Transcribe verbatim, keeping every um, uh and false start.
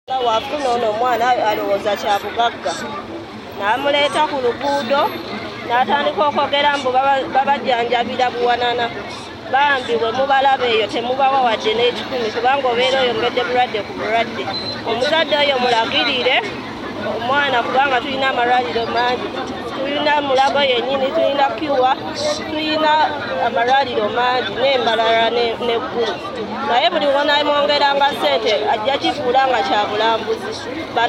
Wafuna ono omwana alowooza kya bugagga n'amuleeta ku luguudo n'atandika okwogera mbu babajjanjabira buwanana bambi bwe mubalaba eyo temubawa wadde n'ekikumi kubanga obeera oyongedde bulwadde ku bulwadde. Omuzadde oyo mulagirire omwana kubanga tulina amalwaliro mangi, tulina Mulago yennyini, tulina Kiwa, tulina amalwaliro mangi n'embalala n'eggulu, naye buli wonamwongeranga ssente ajja kifuula nga kya bulambuzi.